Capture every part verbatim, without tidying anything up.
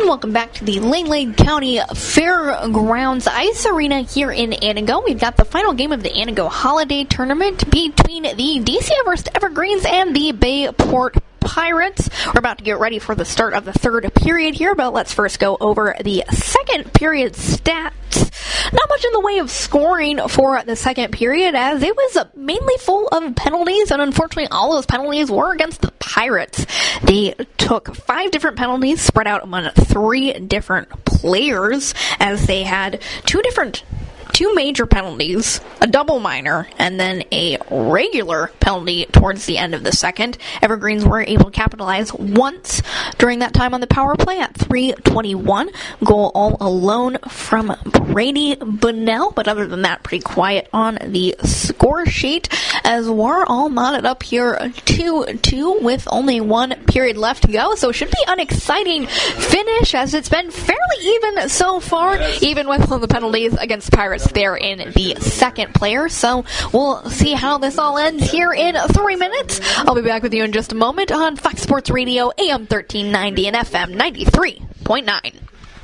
Welcome back to the Lane Lane County Fairgrounds Ice Arena here in Antigo. We've got the final game of the Antigo Holiday Tournament between the D C Everest Evergreens and the Bayport Pirates. We're about to get ready for the start of the third period here, but let's first go over the second period stats. Not much in the way of scoring for the second period, as it was mainly full of penalties, and unfortunately all those penalties were against the Pirates. They took five different penalties spread out among three different players, as they had two different Two major penalties, a double minor, and then a regular penalty towards the end of the second. Evergreens were able to capitalize once during that time on the power play at three twenty-one. Goal all alone from Brady Bunnell, but other than that, pretty quiet on the score sheet, as we're all knotted up here two two with only one period left to go. So it should be an exciting finish, as it's been fairly even so far, even with all the penalties against Pirates there in the second player. So we'll see how this all ends here in three minutes. I'll be back with you in just a moment on Fox Sports Radio, A M thirteen ninety and F M ninety-three point nine.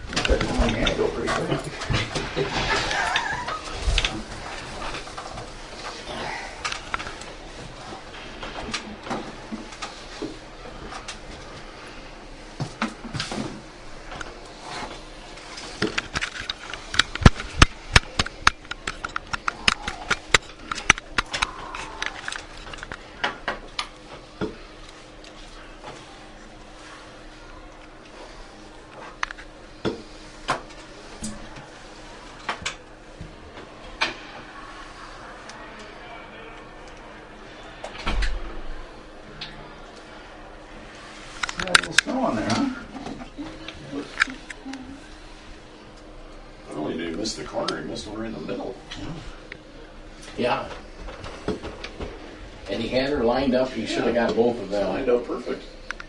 Yeah. And he had her lined up. He should have got both of them. Lined up perfect.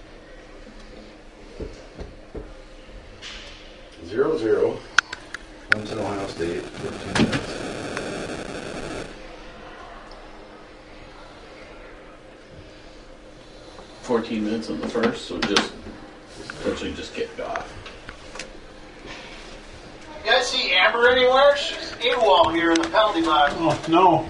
Zero, zero. Clemson, Ohio State. fifteen minutes. fourteen minutes in the first, so just essentially just kicked off. You guys see Amber anywhere? She's AWOL here in the penalty box. Oh, no.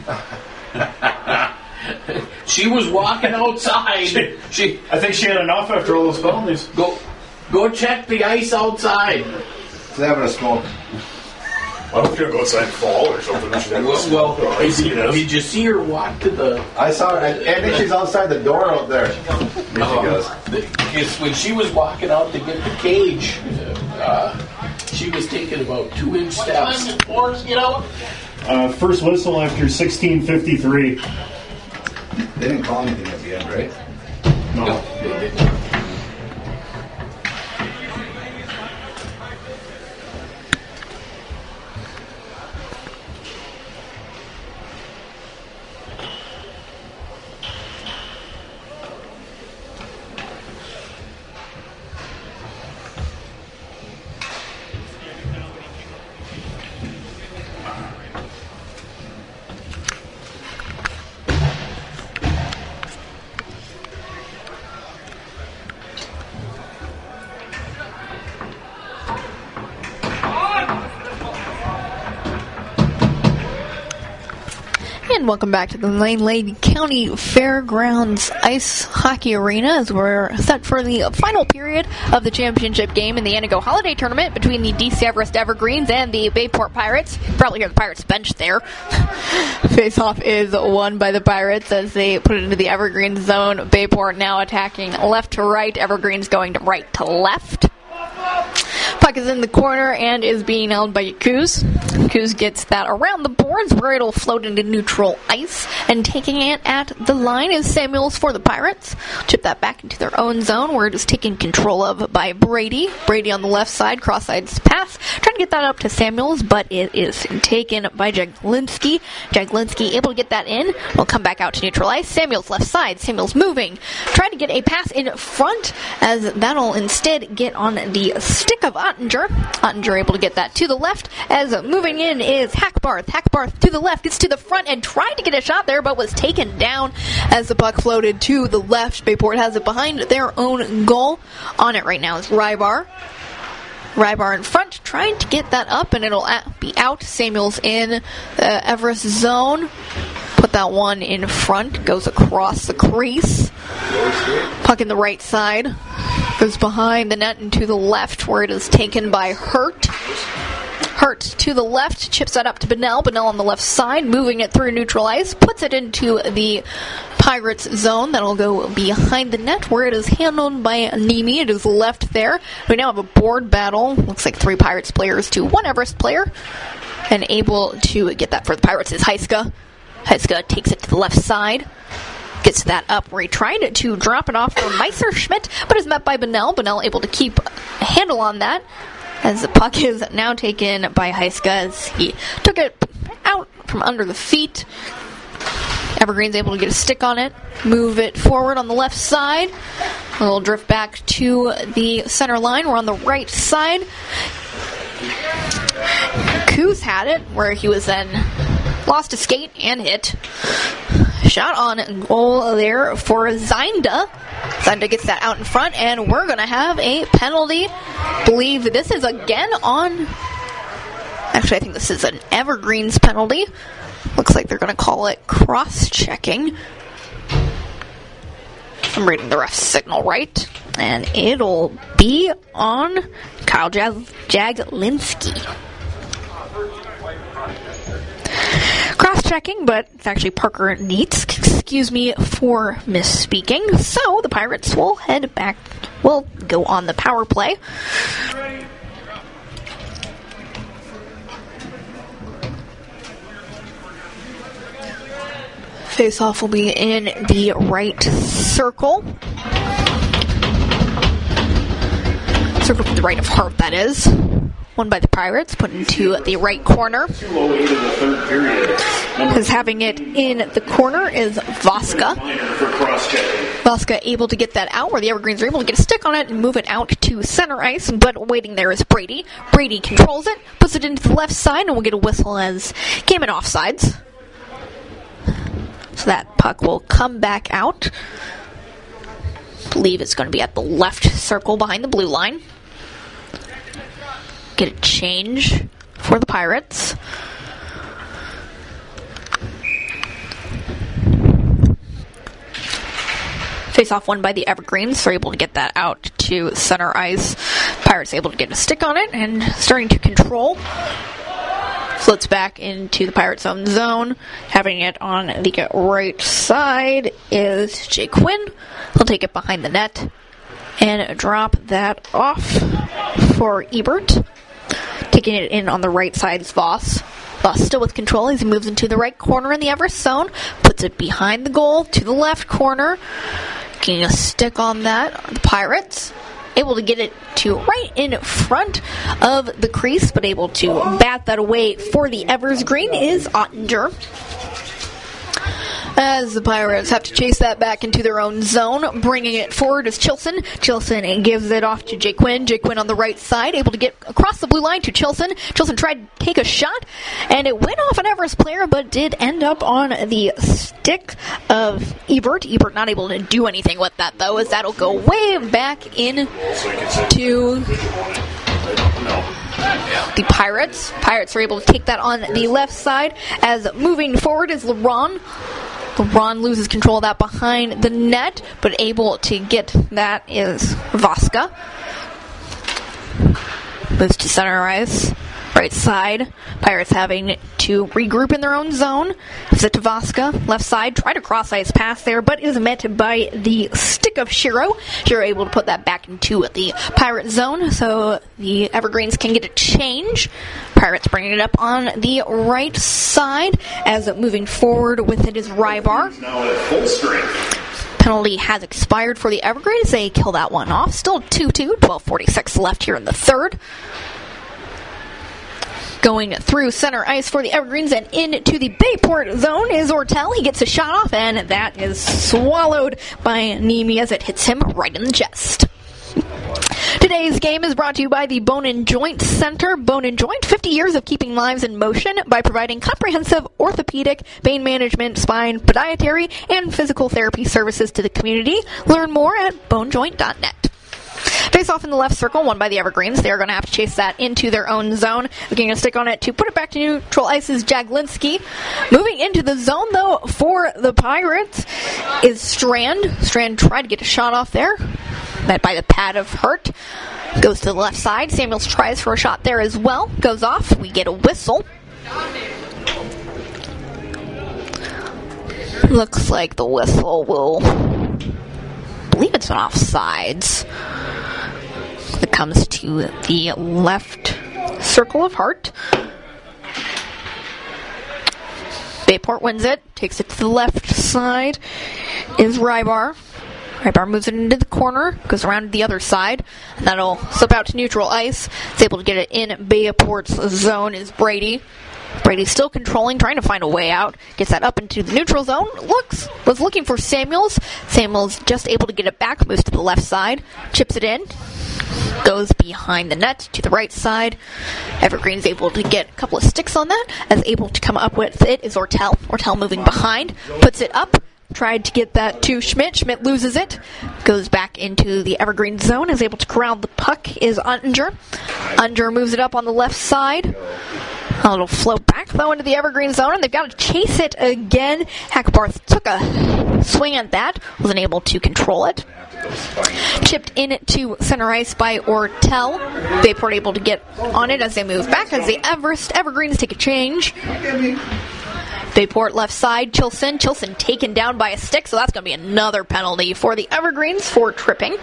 She was walking outside. she, she, I think she had enough after all those penalties. Go go check the ice outside. She's having a smoke. Why don't you go outside and fall or something? Well, well did, did you see her walk to the... I saw her. I, I think she's outside the door out there. Here she goes. Because when she was walking out to get the cage... Uh, She was taking about two inch steps. What time did Forrest get out? Uh, first whistle after sixteen fifty-three. They didn't call anything at the end, right? No. No, they didn't. And welcome back to the Lane Lane County Fairgrounds Ice Hockey Arena, as we're set for the final period of the championship game in the Antigo Holiday Tournament between the D C Everest Evergreens and the Bayport Pirates. You probably hear the Pirates bench there. Face-off is won by the Pirates as they put it into the Evergreens zone. Bayport now attacking left to right, Evergreens going to right to left. Puck is in the corner and is being held by Kuz. Kuz gets that around the boards where it'll float into neutral ice, and taking it at the line is Samuels for the Pirates. Chip that back into their own zone where it is taken control of by Brady. Brady on the left side, cross-side's pass, trying to get that up to Samuels, but it is taken by Jaglinski. Jaglinski able to get that in. Will come back out to neutral ice. Samuels left side. Samuels moving, trying to get a pass in front, as that'll instead get on the stick of Ottinger. Ottinger able to get that to the left, as moving in is Hackbarth. Hackbarth to the left, gets to the front and tried to get a shot there, but was taken down as the puck floated to the left. Bayport has it behind their own goal. On it right now is Rybar. Rybar in front, trying to get that up, and it'll be out. Samuels in the Everest zone. Put that one in front, goes across the crease. Puck in the right side. Goes behind the net and to the left, where it is taken by Hurt. Hurt to the left, chips that up to Bennell. Bennell on the left side, moving it through neutral ice, puts it into the Pirates zone. That'll go behind the net, where it is handled by Nemi. It is left there. We now have a board battle. Looks like three Pirates players to one Everest player. And able to get that for the Pirates is Heiska. Heiska takes it to the left side. Gets that up where he tried to drop it off for Messerschmidt, but is met by Bennell. Bennell able to keep a handle on that, as the puck is now taken by Heiska as he took it out from under the feet. Evergreen's able to get a stick on it, move it forward on the left side. A little drift back to the center line. We're on the right side. Coos had it, where he was then lost a skate and hit. Shot on goal there for Zinda. Zinda gets that out in front, and we're going to have a penalty. Believe this is again on... Actually, I think this is an Evergreens penalty. Looks like they're going to call it cross-checking. I'm reading the ref's signal right. And it'll be on Kyle Jag- Jaglinski. Cross-checking, but it's actually Parker Neitz. Excuse me for misspeaking. So the Pirates will head back. Will go on the power play. Face-off will be in the right circle. Circle to the right of Hart, that is. Won by the Pirates, put into the right corner. two oh eight in the third period. Because having it in the corner is Voska. For cross-checking. Voska able to get that out, where the Evergreens are able to get a stick on it and move it out to center ice, but waiting there is Brady. Brady controls it, puts it into the left side, and we'll get a whistle as came in offsides. So that puck will come back out. I believe it's going to be at the left circle behind the blue line. Get a change for the Pirates. Face-off won by the Evergreens. They're able to get that out to center ice. Pirates able to get a stick on it and starting to control. Floats back into the Pirates' own zone. Having it on the right side is Jay Quinn. He'll take it behind the net and drop that off for Ebert. Taking it in on the right side is Voss. Voss still with control as he moves into the right corner in the Everest zone. Puts it behind the goal to the left corner. Getting a stick on that. The Pirates able to get it to right in front of the crease, but able to bat that away for the Evergreen is Ottinger. As the Pirates have to chase that back into their own zone, bringing it forward is Chilson. Chilson gives it off to Jay Quinn. Jay Quinn on the right side, able to get across the blue line to Chilson. Chilson tried to take a shot, and it went off an Everest player, but did end up on the stick of Ebert. Ebert not able to do anything with that, though, as that'll go way back in to the Pirates. Pirates are able to take that on the left side, as moving forward is LeBron. LeBron loses control of that behind the net, but able to get that is Voska. Moves to center ice. Right side. Pirates having to regroup in their own zone. Gives it to Voska. Left side. Tried a cross ice pass there, but is met by the stick of Shiro. Shiro able to put that back into the Pirate zone, so the Evergreens can get a change. Pirates bringing it up on the right side, as moving forward with it is Rybar. Now at full strength. Penalty has expired for the Evergreens. They kill that one off. Still two two. twelve forty-six left here in the third. Going through center ice for the Evergreens and into the Bayport zone is Ortel. He gets a shot off, and that is swallowed by Nemi as it hits him right in the chest. Today's game is brought to you by the Bone and Joint Center. Bone and Joint, fifty years of keeping lives in motion by providing comprehensive orthopedic, pain management, spine, podiatry, and physical therapy services to the community. Learn more at bone joint dot net. Face off in the left circle, won by the Evergreens. They're going to have to chase that into their own zone. Looking to stick on it to put it back to neutral ice is Jaglinski. Moving into the zone, though, for the Pirates is Strand. Strand tried to get a shot off there. Met by the pad of Hurt. Goes to the left side. Samuels tries for a shot there as well. Goes off. We get a whistle. Looks like the whistle will... I believe it's an offsides. It comes to the left circle of Hart. Bayport wins it. Takes it to the left side. Is Rybar. Rybar moves it into the corner. Goes around to the other side. And that'll slip out to neutral ice. Is able to get it in Bayport's zone is Brady. Brady's still controlling, trying to find a way out. Gets that up into the neutral zone. Looks, was looking for Samuels. Samuels just able to get it back. Moves to the left side. Chips it in. Goes behind the net to the right side. Evergreen's able to get a couple of sticks on that. As able to come up with it is Ortel. Ortel moving behind. Puts it up. Tried to get that to Schmidt. Schmidt loses it. Goes back into the Evergreen zone. Is able to corral the puck is Unger. Unger moves it up on the left side. A little float back, though, into the Evergreen zone, and they've got to chase it again. Hackbarth took a swing at that, wasn't able to control it. Chipped in to center ice by Ortel. Bayport able to get on it as they move back, as the Everest Evergreens take a change. Bayport left side, Chilson. Chilson taken down by a stick, so that's going to be another penalty for the Evergreens for tripping.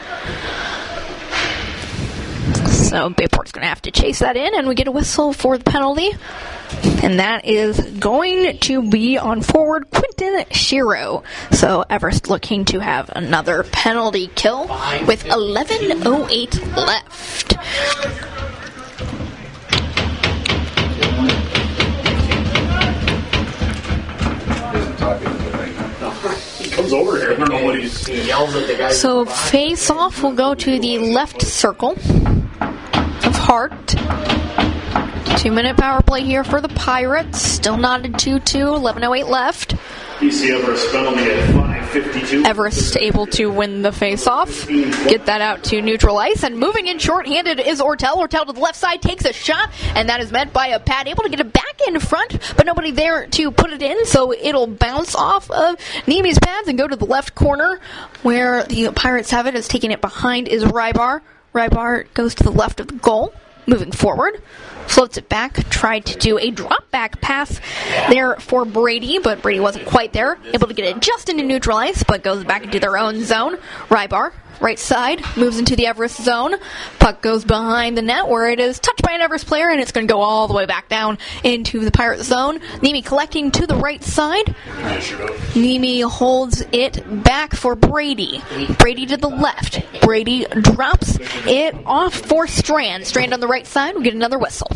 So Bayport's going to have to chase that in, and we get a whistle for the penalty. And that is going to be on forward Quinton Shiro. So Everest looking to have another penalty kill with eleven oh eight left. He comes over here. I don't know what he's... He yells at the guy. So face-off will go to the left circle of Hart. Two-minute power play here for the Pirates. Still knotted two two, eleven oh eight left. D C Everest penalty at five fifty-two. Everest able to win the face-off. Get that out to neutral ice. And moving in short-handed is Ortel. Ortel to the left side takes a shot, and that is met by a pad. Able to get it back in front, but nobody there to put it in, so it'll bounce off of Nemi's pads and go to the left corner, where the Pirates have it. As taking it behind is Rybar. Rybar goes to the left of the goal. Moving forward, floats it back, tried to do a drop back pass there for Brady, but Brady wasn't quite there. Able to get it just into neutral ice, but goes back into their own zone. Rybar, right side, moves into the Everest zone. Puck goes behind the net where it is touched by an Everest player, and it's going to go all the way back down into the Pirate zone. Nemi collecting to the right side. Nemi holds it back for Brady. Brady to the left. Brady drops it off for Strand. Strand on the right side. We get another whistle.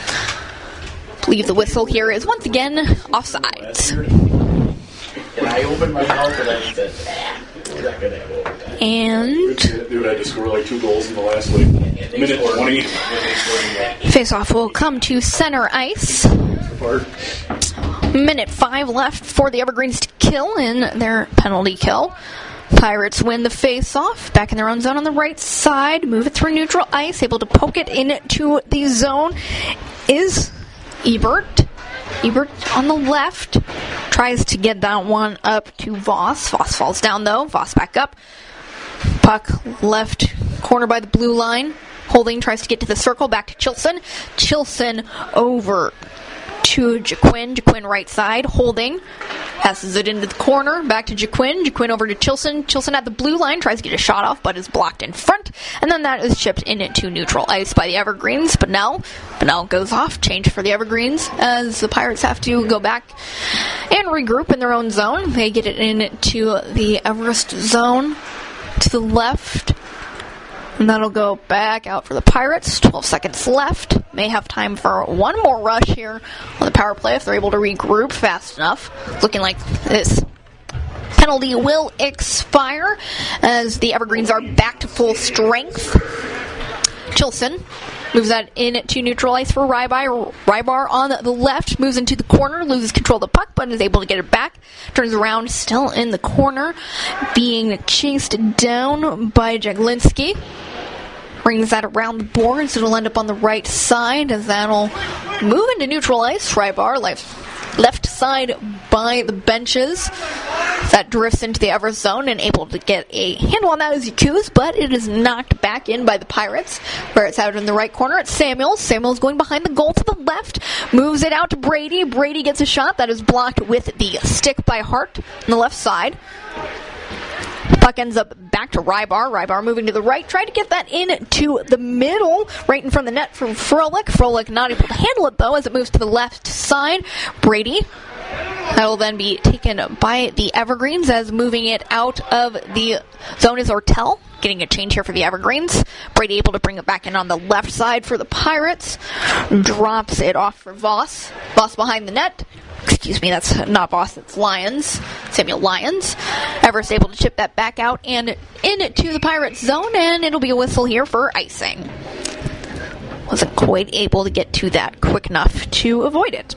I believe the whistle here is once again offsides. And I opened my mouth and I said, ah, we're not going to have overtime. And Dude had to score like two goals in the last like minute twenty. face-off will come to center ice. Minute five left for the Evergreens to kill in their penalty kill. Pirates win the face-off. Back in their own zone on the right side. Move it through neutral ice. Able to poke it into the zone is Ebert. Ebert on the left. Tries to get that one up to Voss. Voss falls down, though. Voss back up. Puck left corner by the blue line. Holding tries to get to the circle. Back to Chilson. Chilson over to Jaquin. Jaquin right side. Holding. Passes it into the corner. Back to Jaquin. Jaquin over to Chilson. Chilson at the blue line. Tries to get a shot off, but is blocked in front. And then that is chipped into neutral ice by the Evergreens. Bunnell. Bunnell goes off. Change for the Evergreens as the Pirates have to go back and regroup in their own zone. They get it into the Everest zone to the left. And that'll go back out for the Pirates. twelve seconds left. May have time for one more rush here on the power play if they're able to regroup fast enough. Looking like this penalty will expire as the Evergreens are back to full strength. Chilson moves that in to neutral ice for Rybar. Rybar on the left moves into the corner, loses control of the puck, but is able to get it back. Turns around, still in the corner, being chased down by Jaglinski. brings that around the boards. It'll end up on the right side as that'll move into neutral ice. Rybar left, left side by the benches. That drifts into the Everest zone and able to get a handle on that is Yakuz, but it is knocked back in by the Pirates, where it's out in the right corner. It's Samuels. Samuels going behind the goal to the left, moves it out to Brady. Brady gets a shot that is blocked with the stick by Hart on the left side. Puck ends up back to Rybar. Rybar moving to the right. Tried to get that in to the middle, right in front of the net from Frolik. Frolik not able to handle it, though, as it moves to the left side. Brady. That will then be taken by the Evergreens as moving it out of the zone is Ortel. Getting a change here for the Evergreens. Brady able to bring it back in on the left side for the Pirates. Drops it off for Voss. Voss behind the net. Excuse me, that's not Voss, it's Lyons. Samuel Lyons. Everest able to chip that back out and into the Pirates zone, and it'll be a whistle here for icing. Wasn't quite able to get to that quick enough to avoid it.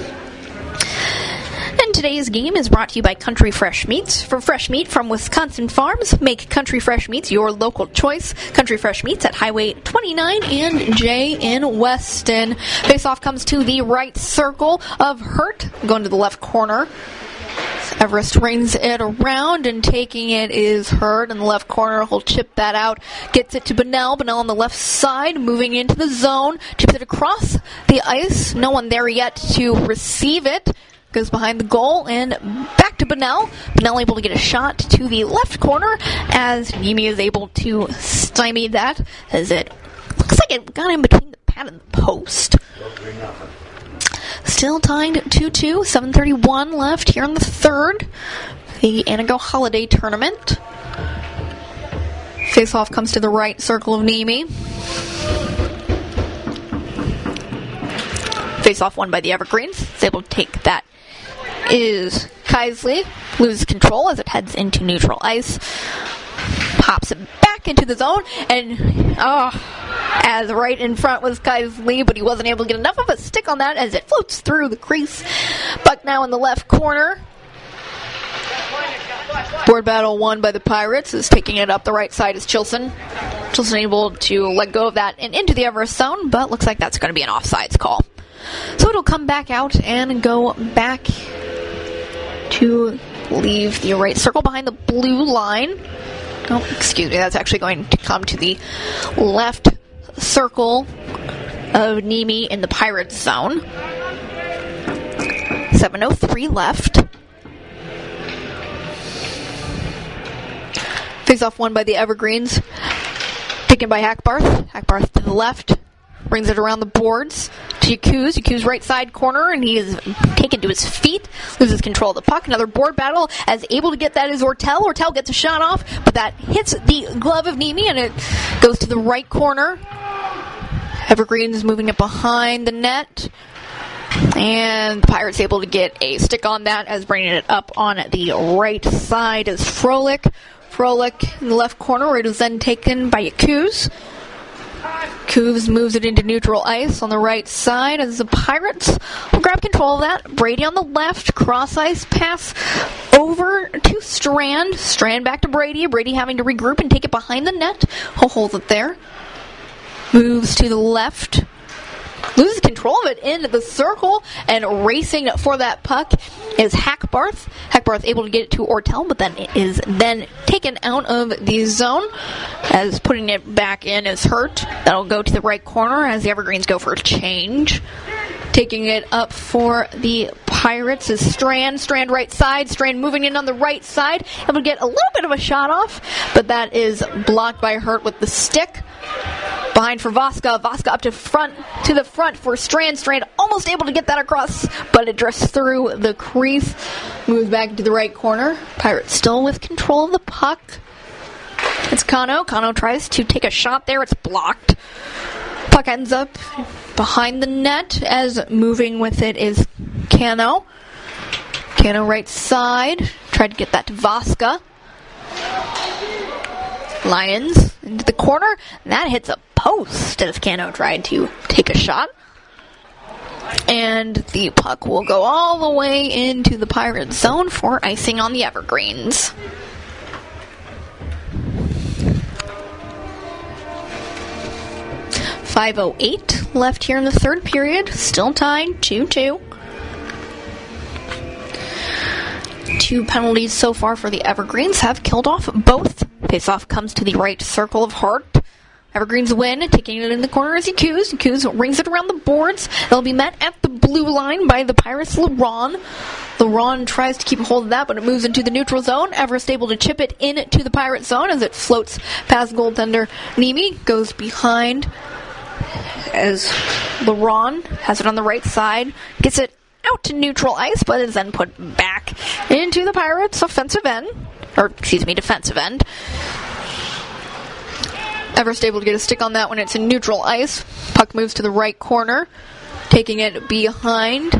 And today's game is brought to you by Country Fresh Meats. For fresh meat from Wisconsin farms, make Country Fresh Meats your local choice. Country Fresh Meats at Highway twenty-nine and J in Weston. Face-off comes to the right circle of Hurt, going to the left corner. Everest rings it around, and taking it is Hurt in the left corner. He'll chip that out, gets it to Bunnell. Bunnell on the left side, moving into the zone, chips it across the ice. No one there yet to receive it. Goes behind the goal and back to Bunnell. Bunnell able to get a shot to the left corner as Niemi is able to stymie that as it looks like it got in between the pad and the post. Still tied two two, seven thirty-one left here in the third. The Anago Holiday Tournament. Face-off comes to the right circle of Niemi. Face-off won by the Evergreens. It's able to take that is Keisley. Loses control as it heads into neutral ice. Pops it back into the zone, and oh, as right in front was Keisley, but he wasn't able to get enough of a stick on that as it floats through the crease. Buck now in the left corner. Board battle won by the Pirates, is taking it up the right side is Chilson. Chilson able to let go of that and into the Everest zone, but looks like that's going to be an offsides call. So it'll come back out and go back to leave the right circle behind the blue line. Oh, excuse me, that's actually going to come to the left circle of Niemi in the Pirates zone. seven oh three left. Face-off won by the Evergreens. Taken by Hackbarth. Hackbarth to the left. Brings it around the boards to Yakuz. Yakuz right side corner, and he is taken to his feet. Loses control of the puck. Another board battle. As able to get that is Ortel. Ortel gets a shot off, but that hits the glove of Niemi, and it goes to the right corner. Evergreen is moving it behind the net. And the Pirates able to get a stick on that as bringing it up on the right side is Frolik. Frolik in the left corner, where it is then taken by Yakuz. Yakuz moves it into neutral ice on the right side as the Pirates will grab control of that. Brady on the left, cross ice pass over to Strand. Strand back to Brady. Brady having to regroup and take it behind the net. He'll hold it there. Moves to the left. Loses control of it into the circle, and racing for that puck is Hackbarth. Hackbarth able to get it to Ortel, but then it is then taken out of the zone as putting it back in is Hurt. That'll go to the right corner as the Evergreens go for a change. Taking it up for the Pirates is Strand. Strand right side. Strand moving in on the right side. Able to get a little bit of a shot off, but that is blocked by Hurt with the stick. Behind for Voska. Voska up to front to the front for Strand. Strand almost able to get that across, but it drifts through the crease. Moves back to the right corner. Pirates still with control of the puck. It's Kano. Kano tries to take a shot there. It's blocked. Puck ends up behind the net as moving with it is Kano. Kano right side. Tried to get that to Voska. Lions into the corner. And that hits a post as Kano tried to take a shot. And the puck will go all the way into the Pirate zone for icing on the Evergreens. five oh eight left here in the third period. Still tied, two two. Two penalties so far for the Evergreens have killed off both. Faceoff comes to the right circle of Hart. Evergreens win, taking it in the corner is Yakuz. Yakuz rings it around the boards. They'll be met at the blue line by the Pirates' LeRon. LeRon tries to keep a hold of that, but it moves into the neutral zone. Everest able to chip it into the Pirate zone as it floats past goaltender Nemi. Goes behind as LeRon has it on the right side. Gets it out to neutral ice, but is then put back into the Pirates' offensive end. Or, excuse me, defensive end. Everest able to get a stick on that when it's in neutral ice. Puck moves to the right corner. Taking it behind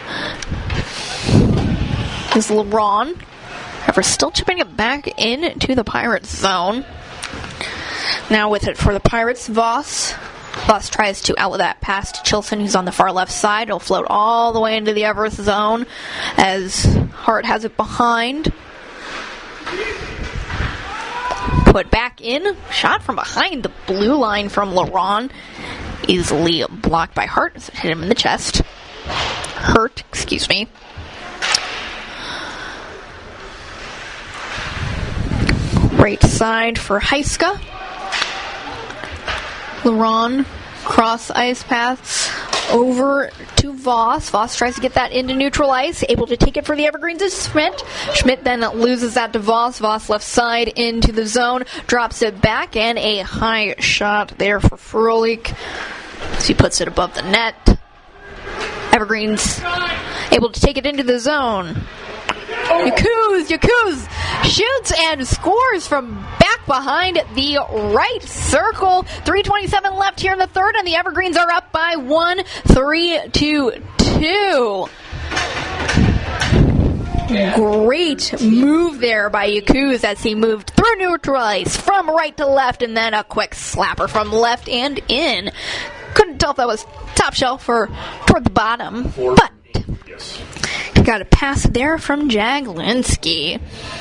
is LeRon. Everest still chipping it back into the Pirates zone. Now with it for the Pirates, Voss. Voss tries to outlet that pass to Chilson, who's on the far left side. It'll float all the way into the Everest zone as Hart has it behind. Put back in. Shot from behind the blue line from LeRon. Easily blocked by Hart. So it hit him in the chest. Hurt, excuse me. Right side for Heiska. LeRon, cross ice pass over to Voss. Voss tries to get that into neutral ice. Able to take it for the Evergreens is Schmidt. Schmidt then loses that to Voss. Voss left side into the zone. Drops it back, and a high shot there for Frolik. So he puts it above the net. Evergreens able to take it into the zone. Yakuz, Yakuz shoots and scores from back behind the right circle. three twenty-seven left here in the third, and the Evergreens are up by one, three to two. Great move there by Yakuz as he moved through neutral ice from right to left, and then a quick slapper from left and in. Couldn't tell if that was top shelf or toward the bottom, but Yes. got a pass there from Jaglinski.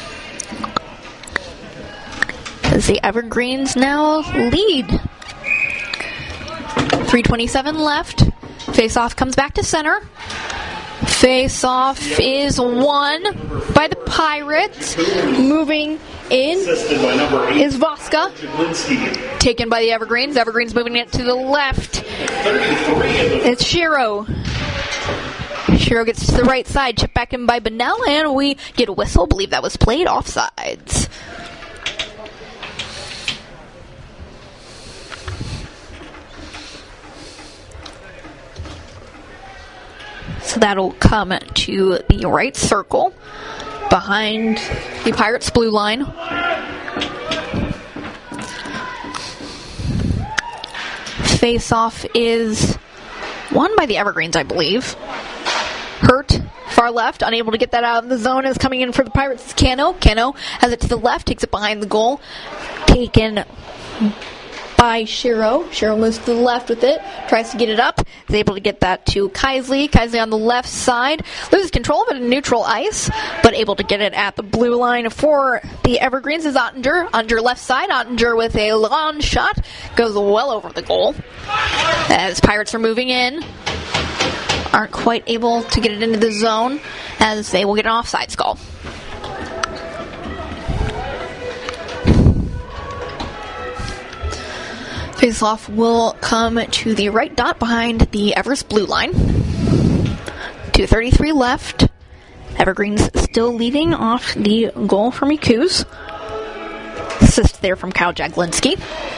As the Evergreens now lead. three twenty-seven left. Face-off comes back to center. Face-off is won by the Pirates. Moving in Assisted by number eight, is Voska. Jaglinski. Taken by the Evergreens. Evergreens moving it to the left. It's Shiro. Shiro gets to the right side, chipped back in by Bonnell, and we get a whistle. Believe that was played offsides. So that'll come to the right circle behind the Pirates' blue line. Face-off is won by the Evergreens, I believe. Hurt, far left, unable to get that out of the zone, is coming in for the Pirates. It's Cano. Cano has it to the left, takes it behind the goal. Taken by Shiro. Shiro moves to the left with it, tries to get it up, is able to get that to Keisley. Keisley on the left side, loses control of it in neutral ice, but able to get it at the blue line for the Evergreens is Ottinger. Ottinger left side, Ottinger with a long shot, goes well over the goal. As Pirates are moving in, aren't quite able to get it into the zone, as they will get an offsides call. Faceoff will come to the right dot behind the Everest blue line. two thirty-three left. Evergreens still leading off the goal from Yakuz. Assist there from Kyle Jaglinski.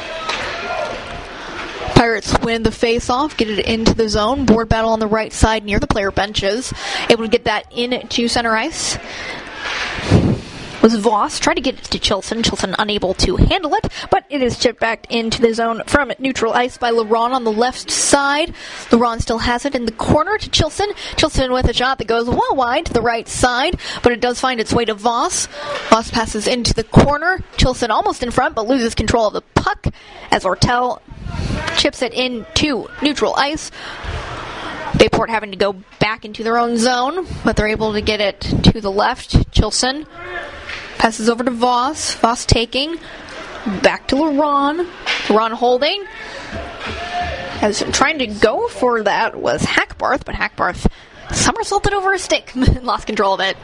Pirates win the face-off, get it into the zone. Board battle on the right side near the player benches. Able to get that into center ice was Voss. Tried to get it to Chilson. Chilson unable to handle it, but it is chipped back into the zone from neutral ice by LeRon on the left side. LeRon still has it in the corner to Chilson. Chilson with a shot that goes well wide to the right side, but it does find its way to Voss. Voss passes into the corner. Chilson almost in front, but loses control of the puck as Ortel chips it into neutral ice. Bayport having to go back into their own zone, but they're able to get it to the left. Chilson passes over to Voss. Voss taking. Back to LeRon. LeRon holding. as trying to go for that was Hackbarth, but Hackbarth somersaulted over a stick and lost control of it.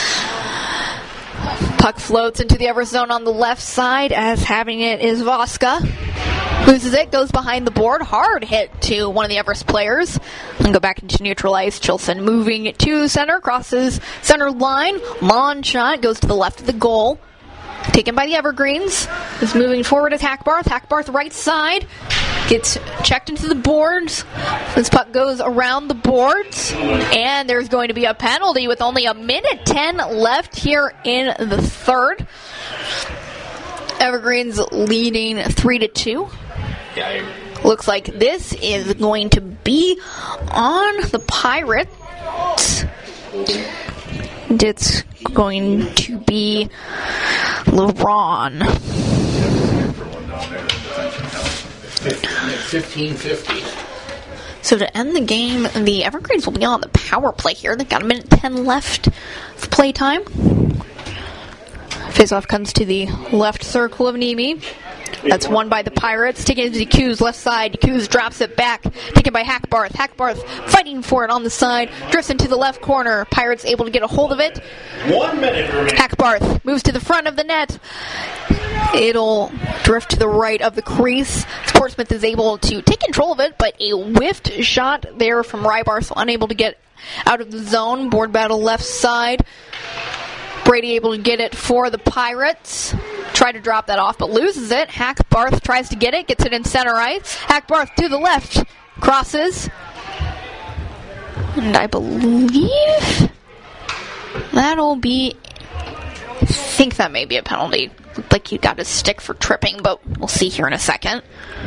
Puck floats into the Everest zone on the left side, as having it is Voska. Loses it, goes behind the board. Hard hit to one of the Everest players. And go back into neutral ice. Chilson moving to center, crosses center line. Long shot, goes to the left of the goal. Taken by the Evergreens. Is moving forward as Hackbarth. Hackbarth right side. Gets checked into the boards. This puck goes around the boards. And there's going to be a penalty with only a minute ten left here in the third. Evergreens leading three to two. Yeah, Looks like this is going to be on the Pirates. It's going to be LeBron. fifteen fifty. So to end the game, the Evergreens will be on the power play here. They've got a minute ten left of play time. Faceoff comes to the left circle of Nemi. That's won by the Pirates. Taken into DeCuse, left side. DeCuse drops it back. Taken by Hackbarth. Hackbarth fighting for it on the side. Drifts into the left corner. Pirates able to get a hold of it. One minute remaining. Hackbarth moves to the front of the net. It'll drift to the right of the crease. Sportsmith is able to take control of it, but a whiffed shot there from Rybarth, unable to get out of the zone. Board battle left side. Brady able to get it for the Pirates. Try to drop that off, but loses it. Hackbarth tries to get it, gets it in center ice. Hackbarth to the left, crosses. And I believe that'll be... I think that may be a penalty. Looked like you got a stick for tripping, but we'll see here in a second.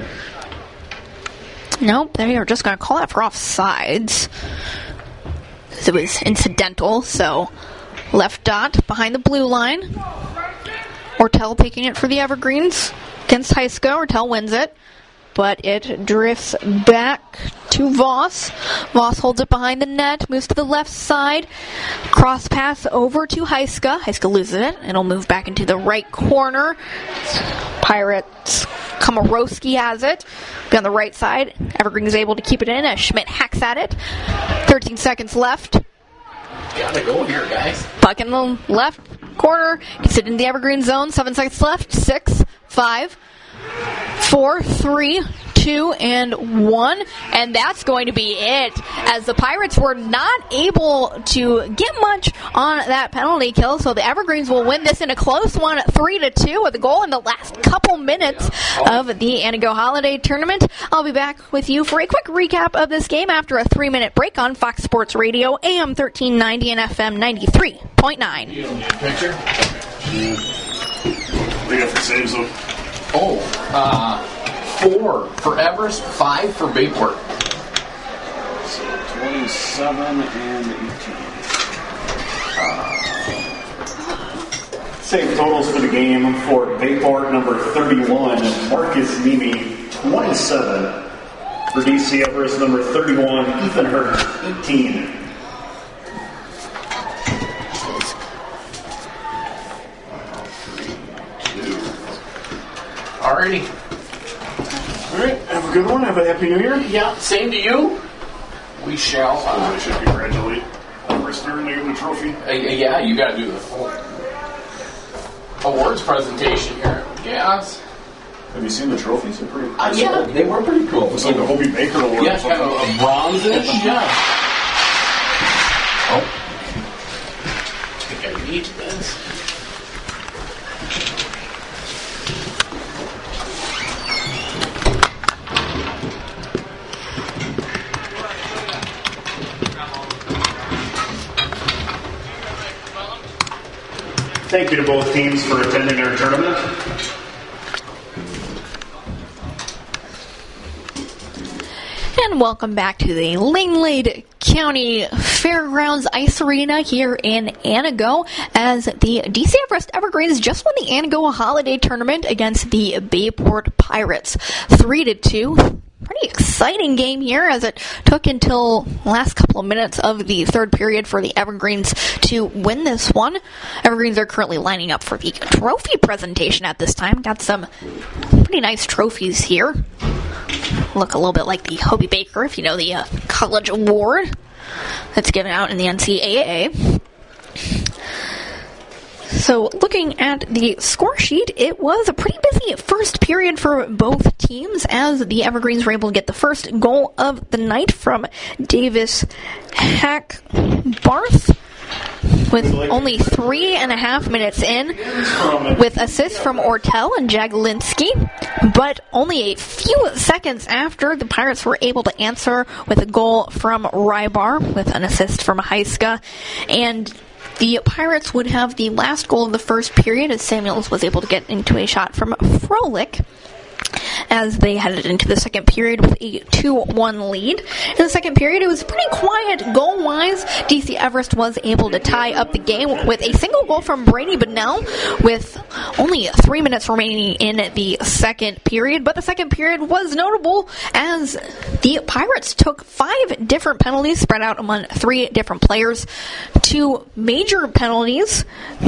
Nope, they are just going to call that for offsides. It was incidental, so... Left dot behind the blue line. Ortel taking it for the Evergreens against Heiska. Ortel wins it, but it drifts back to Voss. Voss holds it behind the net, moves to the left side. Cross pass over to Heiska. Heiska loses it. It'll move back into the right corner. Pirates Komorowski has it. Be on the right side. Evergreen is able to keep it in as Schmidt hacks at it. thirteen seconds left. Gotta go here, guys. Puck in the left corner. Gets it in the Evergreen zone. Seven seconds left. Six, five, four, three, two, and one. And that's going to be it, as the Pirates were not able to get much on that penalty kill. So the Evergreens will win this in a close one, three to two, with a goal in the last couple minutes of the Anago Holiday Tournament. I'll be back with you for a quick recap of this game after a three-minute break on Fox Sports Radio, A M thirteen ninety and F M ninety-three point nine. You don't need a picture? They got for saves though. Oh, uh, four for Everest, five for Bayport. So twenty-seven and eighteen. Save totals for the game for Bayport, number thirty-one, Marcus Nemi, twenty-seven. For D C Everest, number thirty-one, Ethan Hurt, eighteen. Alrighty. All right, have a good one. Have a happy New Year. Yeah, same to you. We shall. So Uh, they should congratulate Everest during they give them the trophy. uh, yeah, you gotta do the full awards presentation here. Yes. Have you seen the trophies? They're pretty. Uh, yeah, they were pretty cool. It's like a Hobie Baker award. Yeah, kind of a bronze-ish. Yeah. Oh. I think I need this. Thank you to both teams for attending our tournament. And welcome back to the Langlade County Fairgrounds Ice Arena here in Anago, as the D C Everest Evergreens just won the Anago Holiday Tournament against the Bayport Pirates, three to two. Pretty exciting game here, as it took until the last couple of minutes of the third period for the Evergreens to win this one. Evergreens are currently lining up for the trophy presentation at this time. Got some pretty nice trophies here. look a little bit like the Hobie Baker, if you know the uh, college award that's given out in the N C double A. So looking at the score sheet, it was a pretty busy first period for both teams as the Evergreens were able to get the first goal of the night from Davis Hackbarth with only three and a half minutes in, with assists from Ortel and Jaglinski. But only a few seconds after, the Pirates were able to answer with a goal from Rybar with an assist from Heiska. And the Pirates would have the last goal of the first period as Samuels was able to get into a shot from Froelich as they headed into the second period with a two one lead. In the second period, it was pretty quiet goal-wise. D C Everest was able to tie up the game with a single goal from Brady Bunnell with only three minutes remaining in the second period. But the second period was notable as the Pirates took five different penalties spread out among three different players. Two major penalties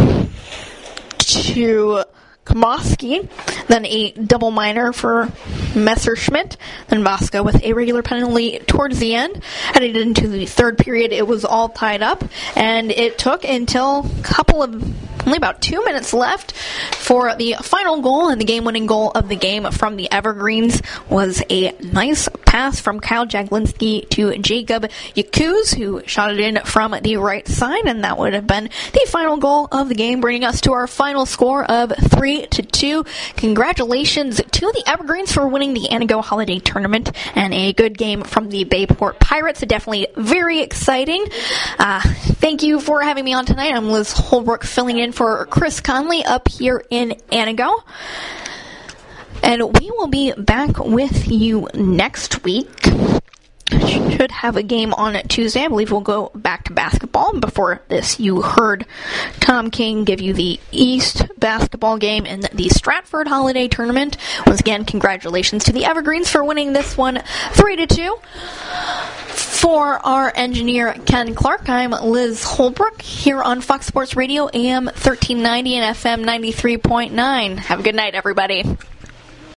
to Kamoski, then a double minor for Messerschmitt, then Vasco with a regular penalty towards the end. Headed into the third period, it was all tied up, and it took until a couple of, only about two minutes left for the final goal, and the game-winning goal of the game from the Evergreens was a nice pass from Kyle Jaglinski to Jacob Yakuz, who shot it in from the right side, and that would have been the final goal of the game, bringing us to our final score of three to two. Congratulations to the Evergreens for winning the Anago Holiday Tournament, and a good game from the Bayport Pirates. Definitely very exciting. Uh, thank you for having me on tonight. I'm Liz Holbrook, filling in for Chris Conley up here in Anago. And we will be back with you next week. Should have a game on Tuesday. I believe we'll go back to basketball. Before this, you heard Tom King give you the East basketball game in the Stratford Holiday Tournament. Once again, congratulations to the Evergreens for winning this one three to two. For our engineer, Ken Clark, I'm Liz Holbrook here on Fox Sports Radio, A M thirteen ninety and F M ninety-three point nine. Have a good night, everybody.